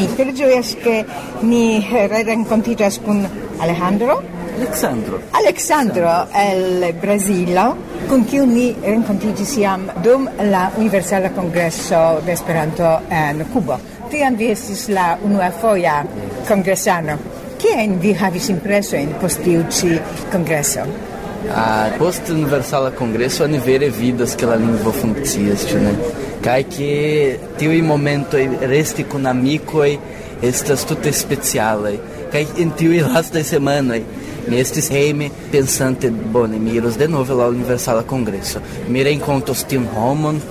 Per gioias che ni rencontigas con Alejandro el Brasilo, con kiu ni renkontiĝis jam dum la Universala Kongreso de Esperanto en Kubo. Tiam vi estis la unuafoja kongresano. Kiajn vi havis impresojn post tiu ĉi kongreso? Post Universala Kongreso ni vere vidas ke la lingvo funkcias, ĉu ne? Kaj ke tiuj momentoj resti kun amikoj estas tute specialaj. Kaj en tiuj lastaj semajnoj mi estis hejme pensante, bone, mi iros denove la Universala Kongreso. Mi renkontos tiun homon,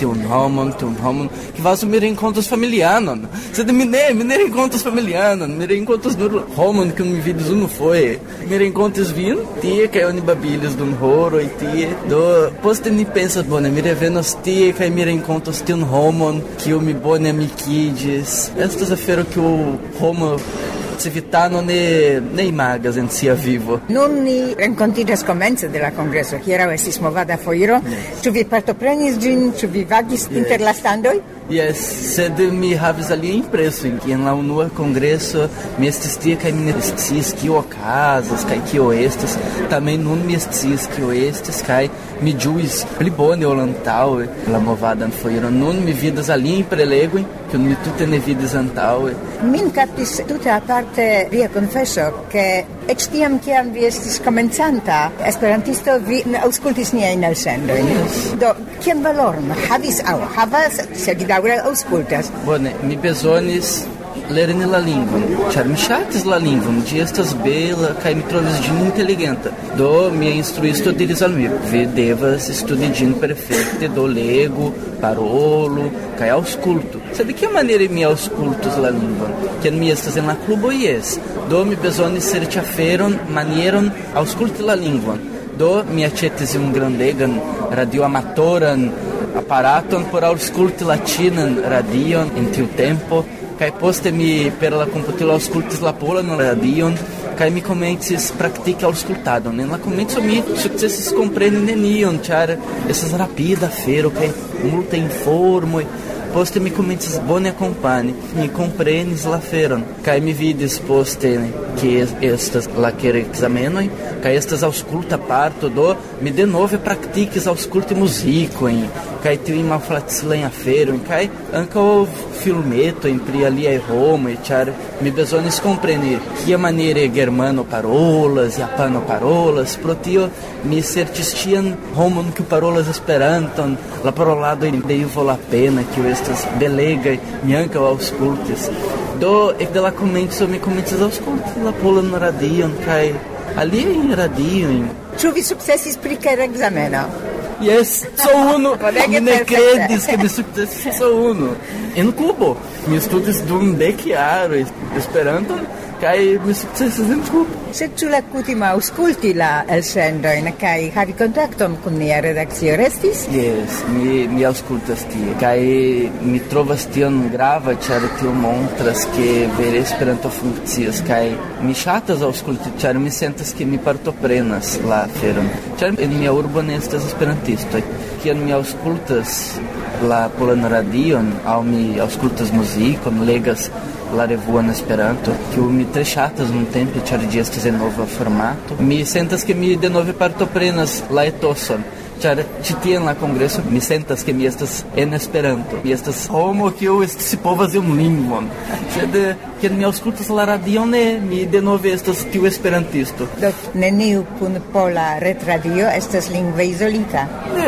kvazaŭ mi renkontos familianon. Sed mi ne renkontos familianon, mi renkontos nur homon kiun mi vidis unufoje. Mi renkontis vin tie kaj oni babilis dum horoj tie. Do poste ni pensas, bone, mi revenos tie kaj mi renkontos tiun homon kiu mi bone amikiĝis. Estas afero kiu homo civitano ne imagas en sia vivo. Nun ni renkontiĝas komence de la kongreso, hieraŭ estis movada foiro. Ĉu vi partoprenis ĝin, ĉu vi vagis inter la standoj? Yes, sed mi havis alian impreson, que en la unua kongreso mi estis tie kaj mi ne sciis kio okazas kaj kio estas. Tamen nun mi sciis kio estas kaj mi ĝuis pli bone ol antaŭe la movadan foiron. Nun mi vidas aliajn prelegojn, kiun mi tute ne vidis antaŭe. Min kaptis tute aparte via konfeso, ke eĉ tiam kiam vi estis komencanta esperantisto, vi aŭskultis niajn elsendojn. Do kian valoron havis aŭ havas, se vi daŭre aŭskultas? Bone, mi bezonis lerni la lingvon, ĉar mi ŝatis la lingvon, ĝi estas bela kaj mi trovis ĝin inteligenta. Do mia instruisto diris al mi: vi devas studi ĝin perfekte, do legu, parolu kaj aŭskultu. Sed kiamaniere mi aŭskultus la lingvon? Kiam mi estas en la klubo, jes. Do mi bezonis serĉi aferon, manieron aŭskulti la lingvon. Do mi aĉetis un grandegan radioamatoran aparaton por aŭskulti la ĉinan radion en tiu tempo. Kaj poste mi per la komputilo aŭskultis la polan radion kaj mi komencis praktiki aŭskultadon. En la komenco mi sukcesis kompreni nenion, ĉar estas rapida afero kaj multaj informoj. Poste mi komencis bone akompani. Mi komprenis la aferon kaj mi vidis poste ke estas la ekzamenoj kaj estas aŭskulta parto. Do mi denove praktikis aŭskulti muzikojn kaj tiujn malfacilajn aferojn kaj ankaŭ filmetojn pri aliaj homoj, ĉar mi bezonis kompreni kiamaniere germano parolas, japano parolas. Pro tio mi serĉis ĉian homon kiu parolas Esperanton. La paroladoj de Ivo Lapena, kiu estas belegaj, mi ankaŭ aŭskultis. Do ekde la komenco mi komencis aŭskulti la polan radion kaj aliajn radiojn. Ĉu vi sukcesis pri ekzameno? Yes, só uno. Mi ne credis que mi sukcesis só uno. En Kubo, mi studis dum 10 jaroj Esperanton kaj mi sukcesis en Kubo. Sed ĉu la kutimo aŭskulti la elsendojn kaj havi kontakton kun nia redakcio restis? Yes, mi aŭskultas tie kaj mi trovas tion grava, ĉar tio montras ke vere Esperanto funkcias kaj mi ŝatas aŭskulti, ĉar mi sentas ke mi partoprenas la aferon. Ĉar en mia urbo ne estas esperantistoj. Kiam mi aŭskultas la polan radion aŭ mi aŭskultas muzikon, legas la revuon Esperanto, kiu mi tre ŝatas nuntempe, ĉar ĝi estas en nova formato. Mi sentas ke mi denove partoprenas la etoson, ĉar ĉi tie en la kongreso mi sentas ke mi estas en Esperanto. Mi estas homo kiu scipovas iun lingvon. Sed kiam mi aŭskultas la radion, mi denove estas tiu esperantisto. Do neniu kun pola retradio estas lingve izolita.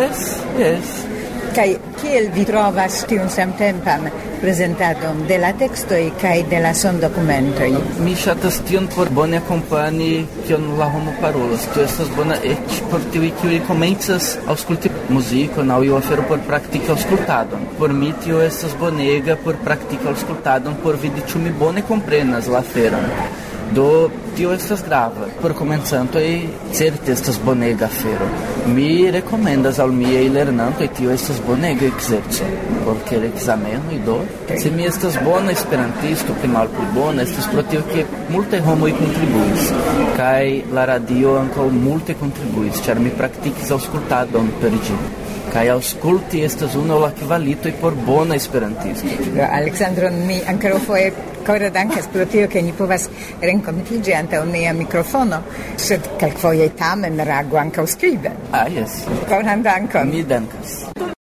Yes. Kaj kiel vi trovas tiun samtempan prezentadon de la tekstoj kaj de la sondokumentoj? Mi ŝatas tion por bone akompani kion la homo parolas. Tio estas bona eĉ por tiuj kiuj komencas aŭskulti muzikon aŭ iu afero por praktiki aŭskultadon. Por mi tio estas bonega por praktiki aŭskultadon, por vidi ĉu mi bone komprenas la aferon. Do tio estas grava. Por komencantoj certe estas bonega afero. Mi rekomendas al miaj lernantoj, tio estas bonega ekzerco por ekzamenoj. Do se mi estas bona esperantisto, pli malpli bona, estas pro tio ke multaj homoj kontribuis kaj la radio ankaŭ multe kontribuis, ĉar mi praktikis aŭskultadon per ĝi. Kaj aŭskulti estas unu el la kvalitoj por bona esperantisto. Aleksandro, ni ankaŭfoje kore dankas pro tio, ke ni povas renkontiĝi antaŭ nia mikrofono, sed kelkfoje tamen reagu ankaŭ skribe. Jes. Koran dankon. Mi dankas.